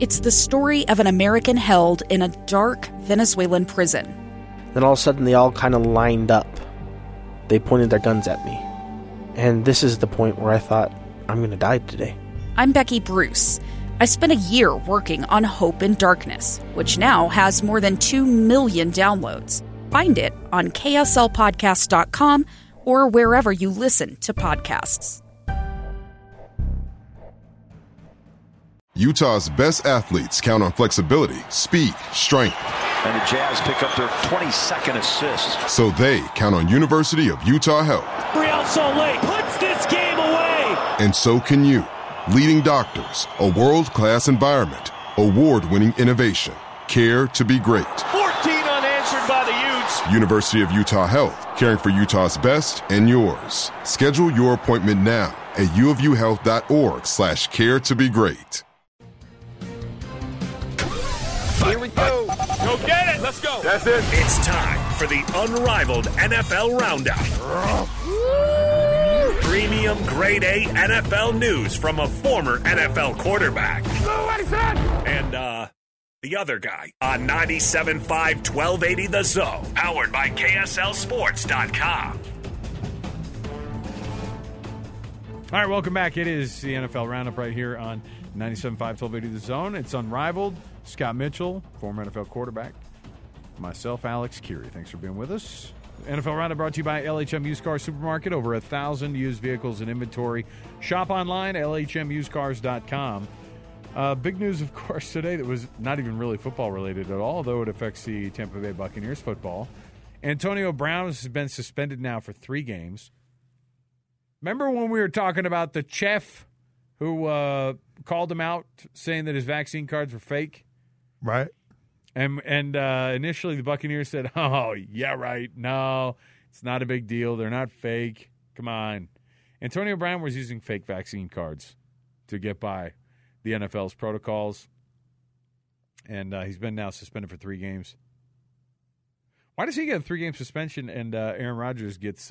It's the story of an American held in a dark Venezuelan prison. Then all of a sudden they all kind of lined up. They pointed their guns at me. And this is the point where I thought, I'm going to die today. I'm Becky Bruce. I spent a year working on Hope in Darkness, which now has more than 2 million downloads. Find it on kslpodcast.com or wherever you listen to podcasts. Utah's best athletes count on flexibility, speed, strength. And the Jazz pick up their 22nd assist. So they count on University of Utah Health. Real Salt Lake puts this game away. And so can you. Leading doctors, a world-class environment, award-winning innovation, care to be great. 14 unanswered by the Utes. University of Utah Health, caring for Utah's best and yours. Schedule your appointment now at uofuhealth.org/care to be great. Here we go. Go get it. Let's go. That's it. It's time for the unrivaled NFL Roundup. Premium grade A NFL news from a former NFL quarterback. And, the other guy on 97.5 1280 The Zone. Powered by KSLSports.com. All right, welcome back. It is the NFL Roundup right here on 97.5 1280 The Zone. It's unrivaled. Scott Mitchell, former NFL quarterback. Myself, Alex Curie. Thanks for being with us. NFL Roundup brought to you by LHM Used Car Supermarket. Over 1,000 used vehicles in inventory. Shop online, lhmusedcars.com. Big news, of course, today that was not even really football-related at all, though it affects the Tampa Bay Buccaneers football. Antonio Brown has been suspended now for 3 games. Remember when we were talking about the chef who called him out saying that his vaccine cards were fake? Right. And initially the Buccaneers said, oh, yeah, right. No, it's not a big deal. They're not fake. Come on. Antonio Brown was using fake vaccine cards to get by the NFL's protocols. And he's been now suspended for 3 games. Why does he get a 3-game suspension and Aaron Rodgers gets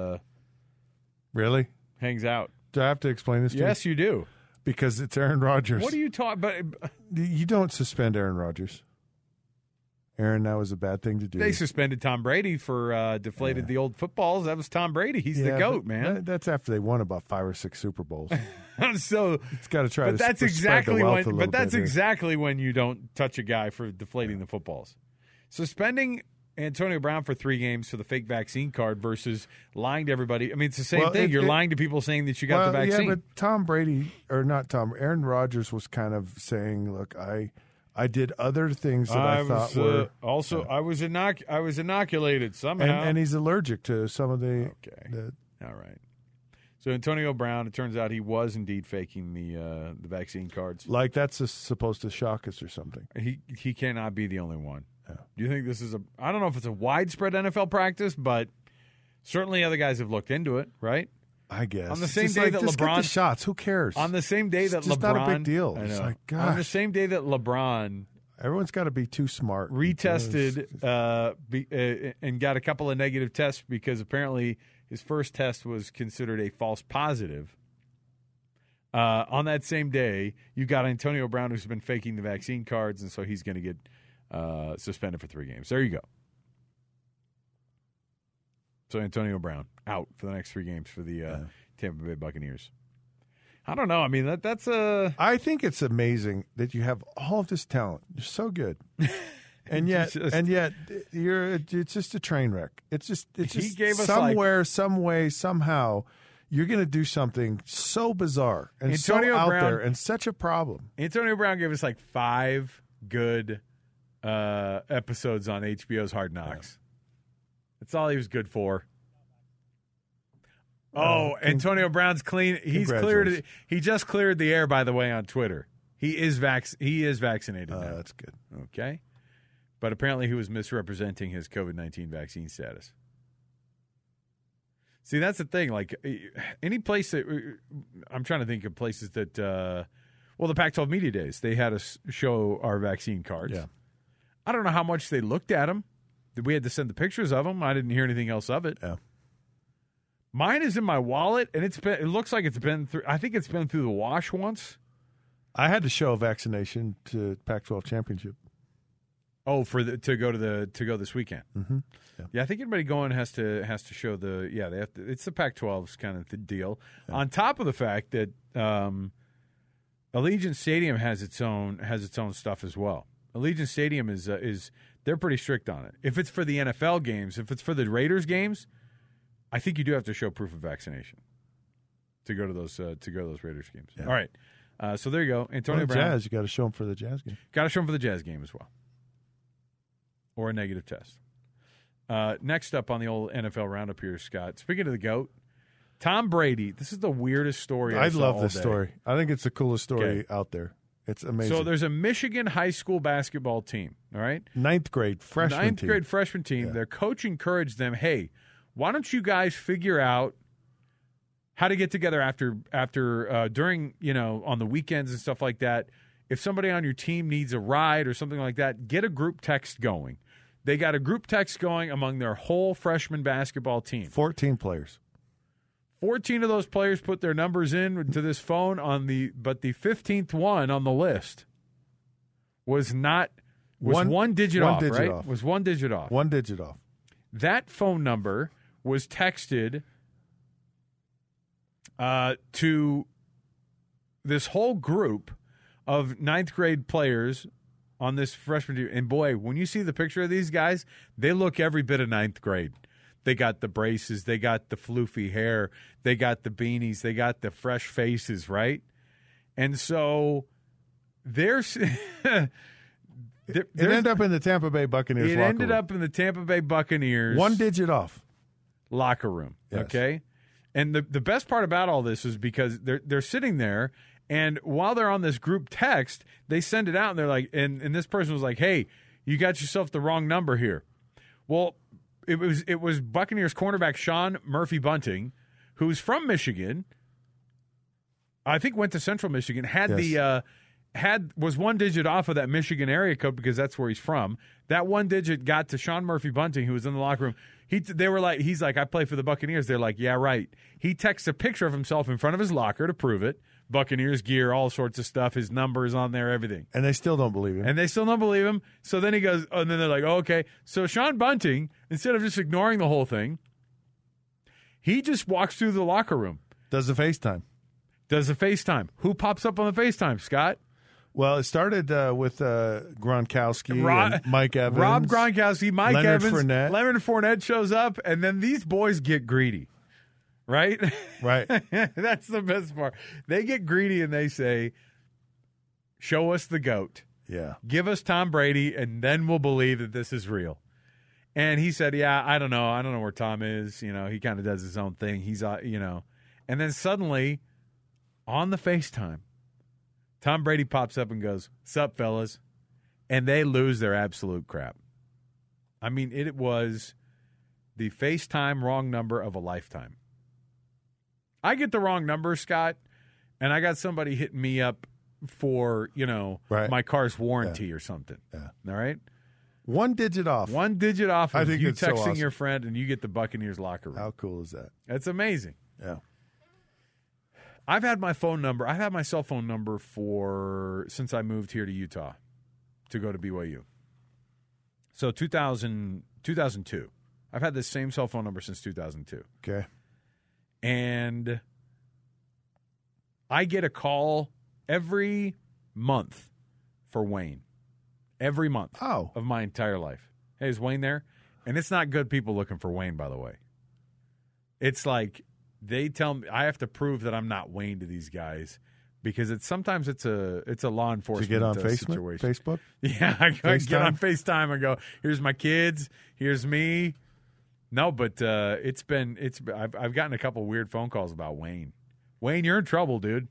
Really? hangs out? Do I have to explain this to you? Yes, you do. Because it's Aaron Rodgers. What are you talking about? You don't suspend Aaron Rodgers. Aaron, that was a bad thing to do. They suspended Tom Brady for deflated the old footballs. That was Tom Brady. He's the GOAT, man. That's after they won about 5 or 6 Super Bowls. So it's got to try. But to that's spread exactly the wealth when. a little But that's bit here. exactly when you don't touch a guy for deflating the footballs. Suspending Antonio Brown for 3 games for the fake vaccine card versus lying to everybody. I mean, it's the same thing. You're lying to people saying that you got the vaccine. Yeah, but Tom Brady, or not Tom, Aaron Rodgers was kind of saying, "Look, I did other things that I thought were also I was inoculated somehow, and he's allergic to some of the." Okay, all right. So Antonio Brown, it turns out he was indeed faking the vaccine cards. Like that's supposed to shock us or something. He cannot be the only one. Yeah. Do you think this is I don't know if it's a widespread NFL practice, but certainly other guys have looked into it, right? I guess. On the same Just day that just LeBron get the shots, who cares? On the same day that it's just LeBron, not a big deal. I It's know. like, gosh. On the same day that LeBron Everyone's got to be too smart. retested and got a couple of negative tests because apparently his first test was considered a false positive. On that same day, you got Antonio Brown, who's been faking the vaccine cards, and so he's going to get suspended for 3 games. There you go. So Antonio Brown out for the next 3 games for the Tampa Bay Buccaneers. I don't know. I mean, that's a. I think it's amazing that you have all of this talent. You're so good, and yet you're. It's just a train wreck. It's just He gave us somewhere, some way, somehow. You're going to do something so bizarre and Antonio so out Brown, there and such a problem. Antonio Brown gave us like 5 good episodes on HBO's Hard Knocks. That's all he was good for. Oh, Antonio Brown's clean. He's cleared. He just cleared the air, by the way, on Twitter. He is vaccinated now. That's good. Okay, but apparently he was misrepresenting his COVID-19 vaccine status. See, that's the thing. Like any place that I'm trying to think of places that, the Pac-12 Media Days, they had us show our vaccine cards. Yeah. I don't know how much they looked at them. We had to send the pictures of them. I didn't hear anything else of it. Yeah. Mine is in my wallet, and it looks like it's been through. I think it's been through the wash once. I had to show a vaccination to Pac-12 championship. Oh, to go this weekend. Mm-hmm. Yeah, I think everybody going has to show they have to. It's the Pac-12's kind of the deal. Yeah. On top of the fact that Allegiant Stadium has its own stuff as well. Allegiant Stadium is they're pretty strict on it. If it's for the NFL games, if it's for the Raiders games, I think you do have to show proof of vaccination to go to those Raiders games. Yeah. All right, so there you go. Antonio Brown. Jazz, you got to show them for the Jazz game. Got to show them for the Jazz game as well, or a negative test. Next up on the old NFL roundup here, Scott. Speaking of the GOAT, Tom Brady. This is the weirdest story I love this story. I think it's the coolest story out there. It's amazing. So there's a Michigan high school basketball team, all right? Ninth grade freshman team. Yeah. Their coach encouraged them, hey, why don't you guys figure out how to get together after during, on the weekends and stuff like that. If somebody on your team needs a ride or something like that, get a group text going. They got a group text going among their whole freshman basketball team. 14 players. 14 of those players put their numbers in to this phone but the 15th one on the list was one digit off, right? Off. Was one digit off. One digit off. That phone number was texted to this whole group of ninth grade players on this freshman team. And boy, when you see the picture of these guys, they look every bit of ninth grade. They got the braces. They got the floofy hair. They got the beanies. They got the fresh faces, right? And so there's it ended up in the Tampa Bay Buccaneers locker room. It ended up in the Tampa Bay Buccaneers. One digit off. Locker room, yes. Okay? And the best part about all this is because they're sitting there, and while they're on this group text, they send it out, and they're like, and this person was like, hey, you got yourself the wrong number here. Well, it was Buccaneers cornerback Sean Murphy-Bunting, who's from Michigan. I think went to Central Michigan. Was one digit off of that Michigan area code because that's where he's from. That one digit got to Sean Murphy-Bunting, who was in the locker room. He's like, I play for the Buccaneers. They're like, yeah, right. He texts a picture of himself in front of his locker to prove it. Buccaneers gear, all sorts of stuff. His number is on there, everything. And they still don't believe him. So then he goes, and then they're like, oh, okay. So Sean Bunting, instead of just ignoring the whole thing, he just walks through the locker room. Does the FaceTime. Who pops up on the FaceTime, Scott? Well, it started with Gronkowski and Mike Evans. Rob Gronkowski, Mike Leonard Evans. Fournette. Leonard Fournette shows up, and then these boys get greedy. Right? Right. That's the best part. They get greedy and they say, show us the GOAT. Yeah. Give us Tom Brady, and then we'll believe that this is real. And he said, yeah, I don't know. I don't know where Tom is. He kind of does his own thing. He's, And then suddenly, on the FaceTime, Tom Brady pops up and goes, "Sup, fellas?" And they lose their absolute crap. I mean, it was the FaceTime wrong number of a lifetime. I get the wrong number, Scott, and I got somebody hitting me up for, my car's warranty or something. Yeah. All right? One digit off. One digit off of you texting so awesome. your friend, and you get the Buccaneers locker room. How cool is that? That's amazing. Yeah. I've had my cell phone number since I moved here to Utah to go to BYU. So 2002. I've had this same cell phone number since 2002. Okay. And I get a call every month for Wayne. Every month of my entire life. Hey, is Wayne there? And it's not good people looking for Wayne, by the way. It's like they tell me I have to prove that I'm not Wayne to these guys because sometimes it's a law enforcement situation. Facebook? Yeah, I get on FaceTime and go, here's my kids, here's me. No, but I've gotten a couple weird phone calls about Wayne. Wayne, you're in trouble, dude.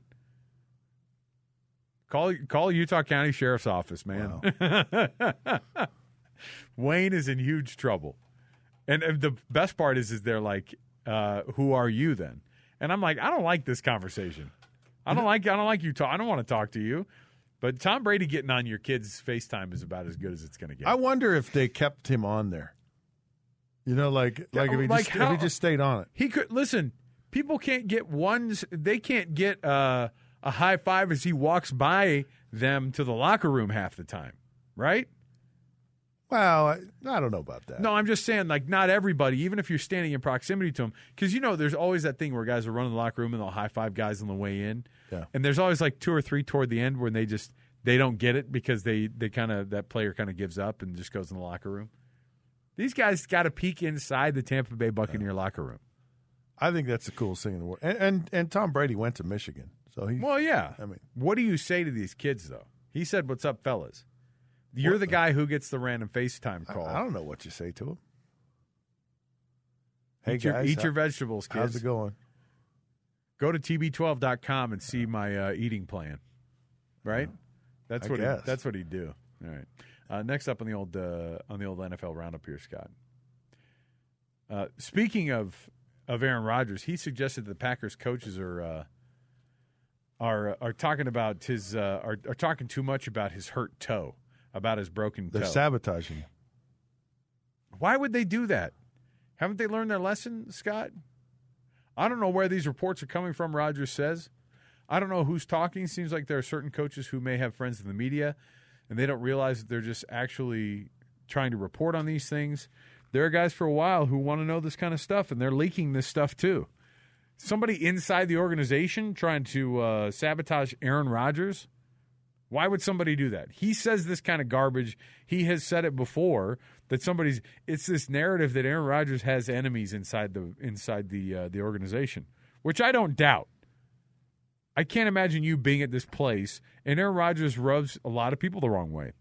Call Utah County Sheriff's Office, man. Wow. Wayne is in huge trouble. And the best part is they're like, who are you then? And I'm like, I don't like this conversation. I don't like you talk. I don't want to talk to you. But Tom Brady getting on your kid's FaceTime is about as good as it's going to get. I wonder if they kept him on there. If he just stayed on it. He could listen. People can't get ones. They can't get a a high five as he walks by them to the locker room half the time, right? Well, I don't know about that. No, I'm just saying, like, not everybody, even if you're standing in proximity to them, because, there's always that thing where guys will run in the locker room and they'll high-five guys on the way in. Yeah. And there's always, like, 2 or 3 toward the end where they don't get it because that player kind of gives up and just goes in the locker room. These guys got to peek inside the Tampa Bay Buccaneer locker room. I think that's the coolest thing in the world. And Tom Brady went to Michigan. Well, yeah. I mean, what do you say to these kids, though? He said, "What's up, fellas?" You're the guy who gets the random FaceTime call. I don't know what you say to him. Hey, guys. Eat your vegetables, kids. How's it going? Go to tb12.com and see my eating plan. Right? That's what he'd do. All right. Next up on the old NFL roundup here, Scott. Speaking of Aaron Rodgers, he suggested the Packers coaches are talking about are talking too much about his hurt toe, about his broken toe. They're sabotaging. Why would they do that? Haven't they learned their lesson, Scott? I don't know where these reports are coming from, Rodgers says. I don't know who's talking. Seems like there are certain coaches who may have friends in the media, and they don't realize that they're just actually trying to report on these things. There are guys for a while who want to know this kind of stuff, and they're leaking this stuff too. Somebody inside the organization trying to sabotage Aaron Rodgers? Why would somebody do that? He says this kind of garbage. He has said it before that it's this narrative that Aaron Rodgers has enemies inside the organization, which I don't doubt. I can't imagine you being at this place, and Aaron Rodgers rubs a lot of people the wrong way.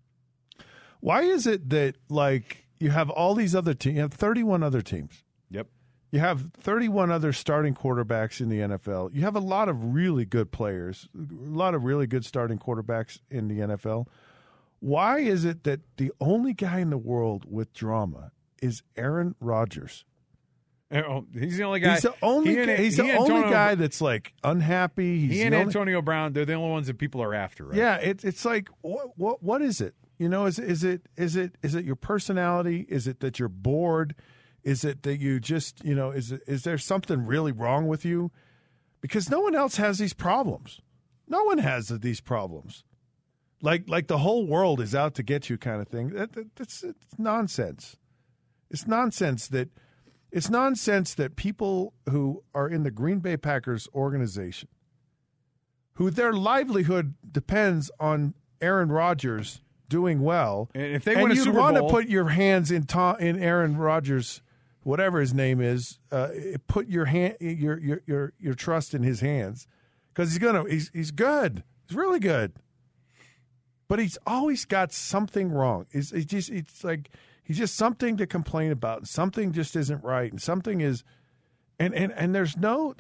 Why is it that, like, you have all these other teams? You have 31 other teams. Yep. You have 31 other starting quarterbacks in the NFL. You have a lot of really good players, a lot of really good starting quarterbacks in the NFL. Why is it that the only guy in the world with drama is Aaron Rodgers? He's the only guy. He's the only guy that's, like, unhappy. He and Antonio Brown, they're the only ones that people are after, right? Yeah, it's like, what is it? Is it your personality? Is it that you're bored? Is it that you just, is there something really wrong with you? Because no one else has these problems. No one has these problems. Like the whole world is out to get you kind of thing. It's nonsense. It's nonsense that people who are in the Green Bay Packers organization, who their livelihood depends on Aaron Rodgers doing well, and if they win a Super Bowl, you want to put your hands in Aaron Rodgers, whatever his name is, put your trust in his hands, because he's good, he's really good, but he's always got something wrong. It's like he's just something to complain about. Something just isn't right, and something is, and there's no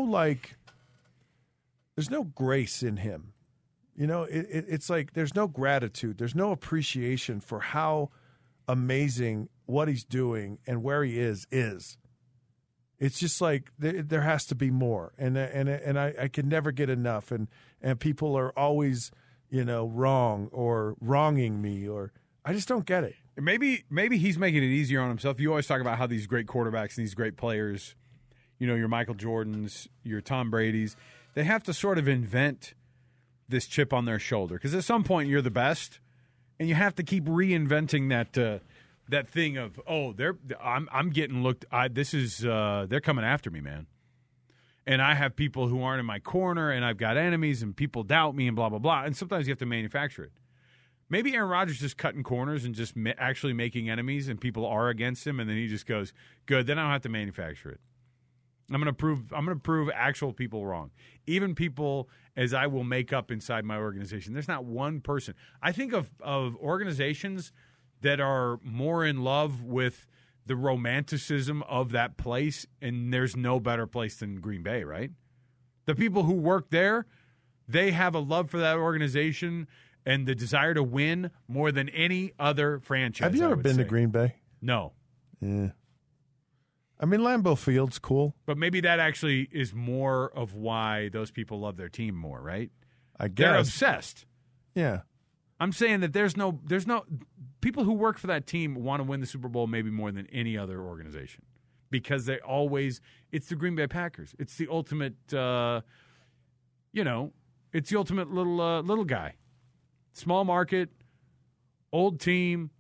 grace in him. It's like there's no gratitude. There's no appreciation for how amazing what he's doing and where he is. It's just like there has to be more, and I can never get enough. And people are always, wrong or wronging me, or I just don't get it. Maybe he's making it easier on himself. You always talk about how these great quarterbacks and these great players, your Michael Jordans, your Tom Brady's, they have to sort of invent this chip on their shoulder, because at some point you're the best, and you have to keep reinventing that thing of, I'm getting looked. They're coming after me, man, and I have people who aren't in my corner, and I've got enemies, and people doubt me, and blah blah blah. And sometimes you have to manufacture it. Maybe Aaron Rodgers just cutting corners and just actually making enemies, and people are against him, and then he just goes, "Good, then I don't have to manufacture it. I'm going to prove actual people wrong. Even people as I will make up inside my organization. There's not one person. I think of organizations that are more in love with the romanticism of that place, and there's no better place than Green Bay, right? The people who work there, they have a love for that organization and the desire to win more than any other franchise. Have you ever been to Green Bay? No. Yeah. I mean, Lambeau Field's cool. But maybe that actually is more of why those people love their team more, right? I guess. They're obsessed. Yeah. I'm saying that there's no people who work for that team want to win the Super Bowl maybe more than any other organization, because it's the Green Bay Packers. It's the ultimate it's the ultimate little guy. Small market, old team.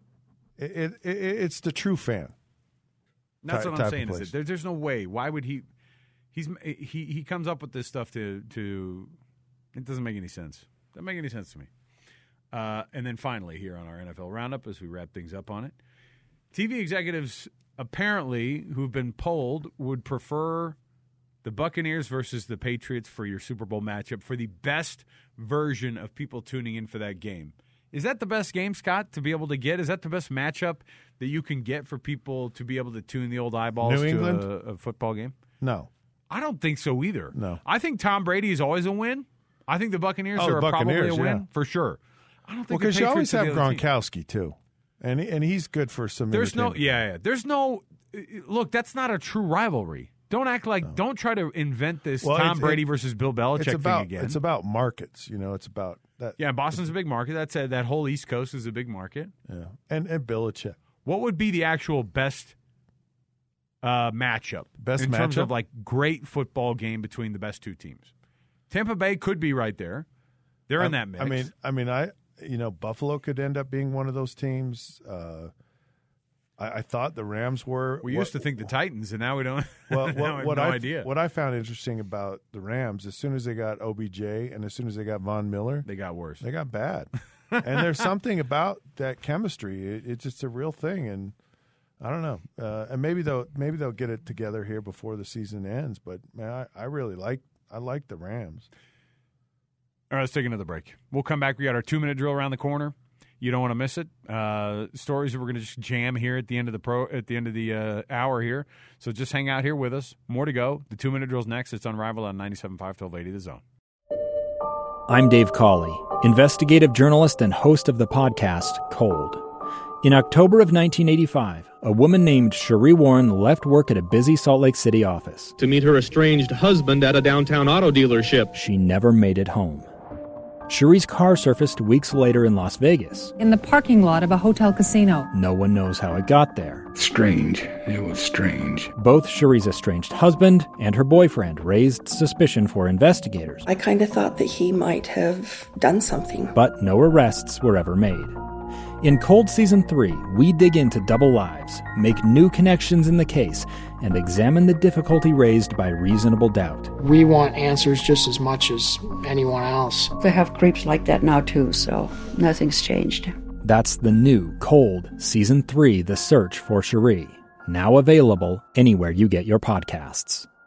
It's the true fan. That's what I'm saying. Is there's no way. Why would he? He comes up with this stuff to. It doesn't make any sense. Doesn't make any sense to me. And then finally, here on our NFL Roundup, as we wrap things up on it, TV executives apparently who've been polled would prefer the Buccaneers versus the Patriots for your Super Bowl matchup for the best version of people tuning in for that game. Is that the best game, Scott, to be able to get? Is that the best matchup that you can get for people to be able to tune the old eyeballs to a football game? No. I don't think so either. No. I think Tom Brady is always a win. I think the Buccaneers are probably a win for sure. I don't think because you always have Gronkowski too, and he's good for some. There's no look. That's not a true rivalry. Don't act like. Don't try to invent this Tom Brady versus Bill Belichick thing again. It's about markets. It's about that. Yeah, Boston's a big market. That whole East Coast is a big market. Yeah, and Belichick. What would be the actual best matchup? In terms of like great football game between the best two teams. Tampa Bay could be right there. They're in that mix. Buffalo could end up being one of those teams. I thought the Rams were. We used to think the Titans, and now we don't. Well, idea. What I found interesting about the Rams, as soon as they got OBJ and as soon as they got Von Miller, they got worse. They got bad. And there's something about that chemistry. It's just a real thing, and I don't know. And maybe they'll get it together here before the season ends. But man, I really like the Rams. All right, let's take another break. We'll come back. We got our 2-minute drill around the corner. You don't want to miss it. Stories that we're going to just jam here at the end of the hour here. So just hang out here with us. More to go. The 2-minute drill's next. It's on Rival on 97.5 1280 The Zone. I'm Dave Cawley, investigative journalist and host of the podcast Cold. In October of 1985, a woman named Cherie Warren left work at a busy Salt Lake City office to meet her estranged husband at a downtown auto dealership. She never made it home. Cherie's car surfaced weeks later in Las Vegas. In the parking lot of a hotel casino. No one knows how it got there. Strange. It was strange. Both Cherie's estranged husband and her boyfriend raised suspicion for investigators. I kind of thought that he might have done something. But no arrests were ever made. In Cold Season 3, we dig into double lives, make new connections in the case, and examine the difficulty raised by reasonable doubt. We want answers just as much as anyone else. They have creeps like that now, too, so nothing's changed. That's the new Cold Season 3, The Search for Cherie. Now available anywhere you get your podcasts.